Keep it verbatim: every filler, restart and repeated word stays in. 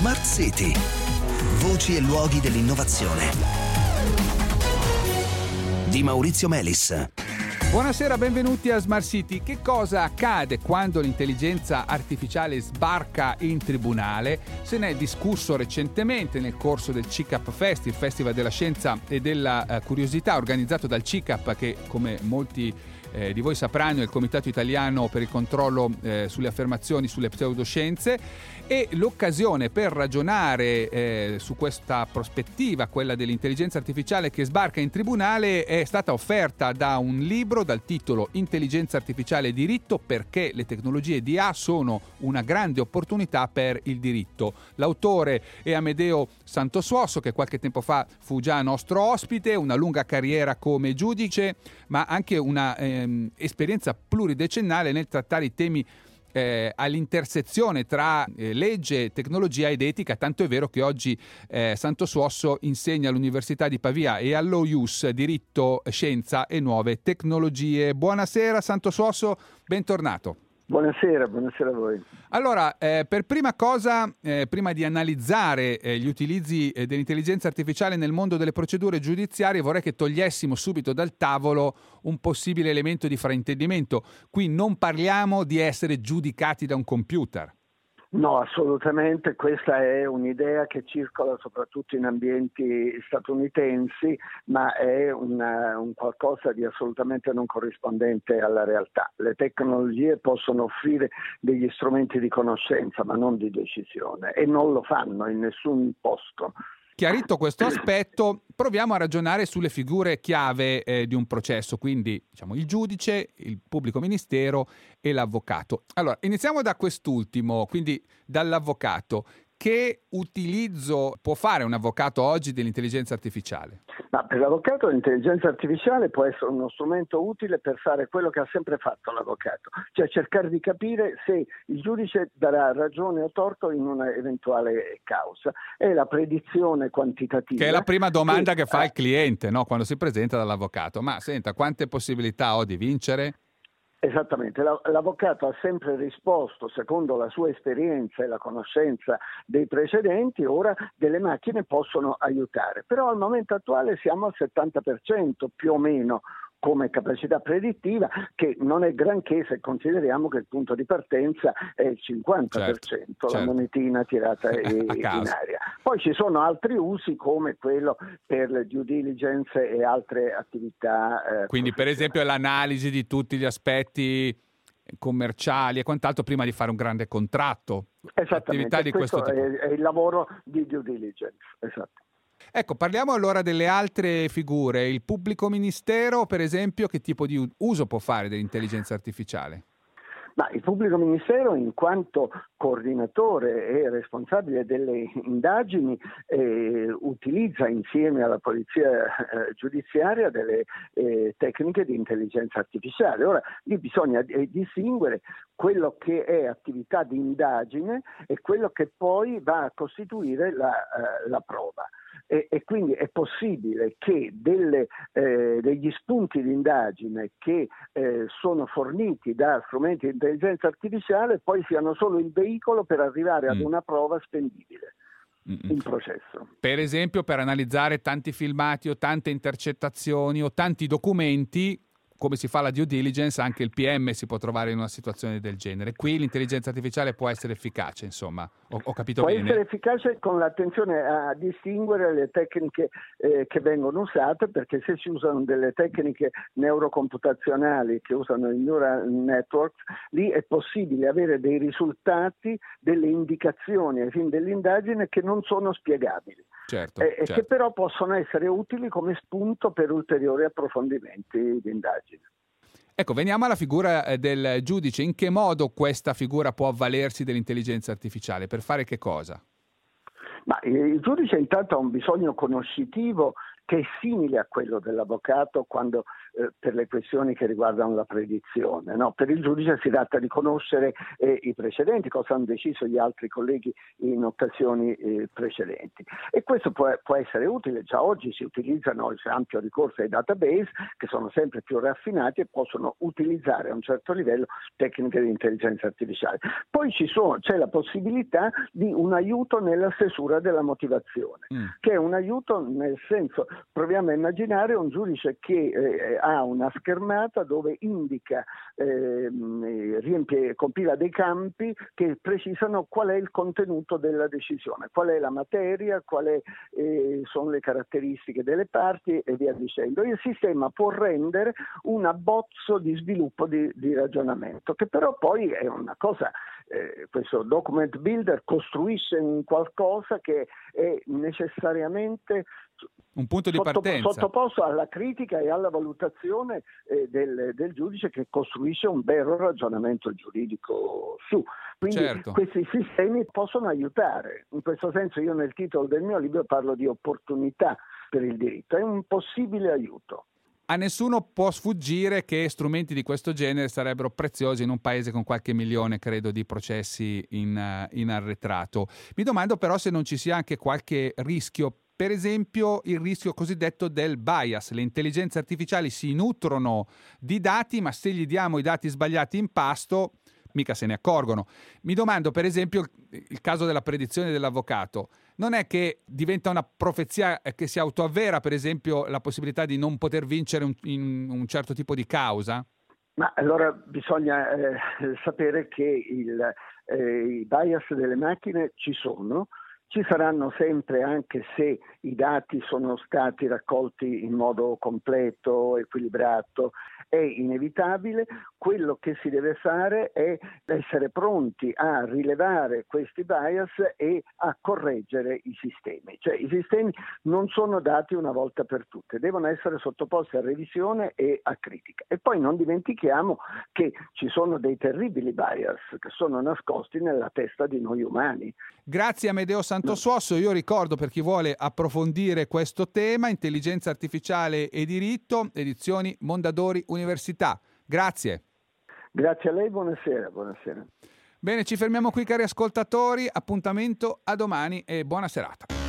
Smart City. Voci e luoghi dell'innovazione. Di Maurizio Melis. Buonasera, benvenuti a Smart City. Che cosa accade quando l'intelligenza artificiale sbarca in tribunale? Se ne è discusso recentemente nel corso del C I C A P Fest, il Festival della Scienza e della uh, Curiosità, organizzato dal C I C A P, che come molti eh, di voi sapranno è il Comitato Italiano per il controllo eh, sulle affermazioni sulle pseudoscienze, e l'occasione per ragionare eh, su questa prospettiva, quella dell'intelligenza artificiale che sbarca in tribunale, è stata offerta da un libro dal titolo Intelligenza artificiale e diritto, perché le tecnologie D A sono una grande opportunità per il diritto. L'autore è Amedeo Santosuosso, che qualche tempo fa fu già nostro ospite, una lunga carriera come giudice, ma anche una ehm, esperienza pluridecennale nel trattare i temi Eh, all'intersezione tra eh, legge, tecnologia ed etica, tanto è vero che oggi eh, Santosuosso insegna all'Università di Pavia e all'O I U S diritto, scienza e nuove tecnologie. Buonasera Santosuosso, bentornato. Buonasera, buonasera a voi. Allora, eh, per prima cosa, eh, prima di analizzare eh, gli utilizzi eh, dell'intelligenza artificiale nel mondo delle procedure giudiziarie, vorrei che togliessimo subito dal tavolo un possibile elemento di fraintendimento. Qui non parliamo di essere giudicati da un computer. No, assolutamente, questa è un'idea che circola soprattutto in ambienti statunitensi, ma è una, un qualcosa di assolutamente non corrispondente alla realtà. Le tecnologie possono offrire degli strumenti di conoscenza, ma non di decisione, e non lo fanno in nessun posto. Chiarito questo aspetto, proviamo a ragionare sulle figure chiave eh, di un processo, quindi diciamo il giudice, il pubblico ministero e l'avvocato. Allora, iniziamo da quest'ultimo, quindi dall'avvocato. Che utilizzo può fare un avvocato oggi dell'intelligenza artificiale? Ma per l'avvocato l'intelligenza artificiale può essere uno strumento utile per fare quello che ha sempre fatto l'avvocato, cioè cercare di capire se il giudice darà ragione o torto in una eventuale causa. È la predizione quantitativa. Che è la prima domanda che, che fa eh, il cliente, no? Quando si presenta dall'avvocato. Ma senta, quante possibilità ho di vincere? Esattamente, l'avvocato ha sempre risposto secondo la sua esperienza e la conoscenza dei precedenti. Ora delle macchine possono aiutare, però al momento attuale siamo al settanta per cento più o meno come capacità predittiva, che non è granché se consideriamo che il punto di partenza è il cinquanta per cento, certo, la certo. monetina tirata in aria. Poi ci sono altri usi come quello per le due diligence e altre attività. Eh, Quindi per esempio l'analisi di tutti gli aspetti commerciali e quant'altro prima di fare un grande contratto. Esattamente, di questo, questo tipo. È, è il lavoro di due diligence, esatto. Ecco, parliamo allora delle altre figure. Il pubblico ministero, per esempio, che tipo di uso può fare dell'intelligenza artificiale? Ma il pubblico ministero, in quanto coordinatore e responsabile delle indagini, eh, utilizza insieme alla polizia eh, giudiziaria delle eh, tecniche di intelligenza artificiale. Ora, lì bisogna eh, distinguere quello che è attività di indagine e quello che poi va a costituire la, eh, la prova. E, e quindi è possibile che delle, eh, degli spunti di indagine che eh, sono forniti da strumenti di intelligenza artificiale poi siano solo il veicolo per arrivare ad una prova spendibile Mm-mm. in processo. Per esempio, per analizzare tanti filmati o tante intercettazioni o tanti documenti, come si fa la due diligence, anche il P M si può trovare in una situazione del genere. Qui l'intelligenza artificiale può essere efficace, insomma. Ho, ho capito può bene? Può essere efficace con l'attenzione a distinguere le tecniche eh, che vengono usate, perché se si usano delle tecniche neurocomputazionali che usano i neural networks, lì è possibile avere dei risultati, delle indicazioni ai fini dell'indagine che non sono spiegabili. Certo, e certo. che però possono essere utili come spunto per ulteriori approfondimenti di indagine. Ecco, veniamo alla figura del giudice. In che modo questa figura può avvalersi dell'intelligenza artificiale? Per fare che cosa? Ma il giudice intanto ha un bisogno conoscitivo che è simile a quello dell'avvocato quando eh, per le questioni che riguardano la predizione. No? Per il giudice si tratta di conoscere eh, i precedenti, cosa hanno deciso gli altri colleghi in occasioni eh, precedenti. E questo può, può essere utile. Già oggi si utilizzano, c'è ampio ricorso ai database che sono sempre più raffinati e possono utilizzare a un certo livello tecniche di intelligenza artificiale. Poi ci sono, c'è la possibilità di un aiuto nella stesura della motivazione, mm. che è un aiuto nel senso, proviamo a immaginare un giudice che eh, ha una schermata dove indica, eh, riempie, compila dei campi che precisano qual è il contenuto della decisione, qual è la materia, quali eh, sono le caratteristiche delle parti e via dicendo. Il sistema può rendere un abbozzo di sviluppo di, di ragionamento, che però poi è una cosa, eh, questo document builder costruisce un qualcosa che è necessariamente un punto di sotto, partenza sottoposto alla critica e alla valutazione eh, del, del giudice che costruisce un vero ragionamento giuridico su. Quindi certo. Questi sistemi possono aiutare. In questo senso io nel titolo del mio libro parlo di opportunità per il diritto, è un possibile aiuto. A nessuno può sfuggire che strumenti di questo genere sarebbero preziosi in un paese con qualche milione, credo, di processi in, in arretrato. Mi domando però se non ci sia anche qualche rischio, per esempio il rischio cosiddetto del bias. Le intelligenze artificiali si nutrono di dati, ma se gli diamo i dati sbagliati in pasto, mica se ne accorgono. Mi domando, per esempio, il caso della predizione dell'avvocato. Non è che diventa una profezia che si autoavvera, per esempio, la possibilità di non poter vincere un, in un certo tipo di causa? Ma allora bisogna eh, sapere che il, eh, i bias delle macchine ci sono, ci saranno sempre anche se i dati sono stati raccolti in modo completo, equilibrato, è inevitabile. Quello che si deve fare è essere pronti a rilevare questi bias e a correggere i sistemi. Cioè i sistemi non sono dati una volta per tutte, devono essere sottoposti a revisione e a critica. E poi non dimentichiamo che ci sono dei terribili bias che sono nascosti nella testa di noi umani. Grazie Amedeo Santosuosso. Io ricordo, per chi vuole approfondire questo tema, Intelligenza Artificiale e Diritto, edizioni Mondadori Università. Grazie. Grazie a lei, buonasera, buonasera. Bene, ci fermiamo qui cari ascoltatori, appuntamento a domani e buona serata.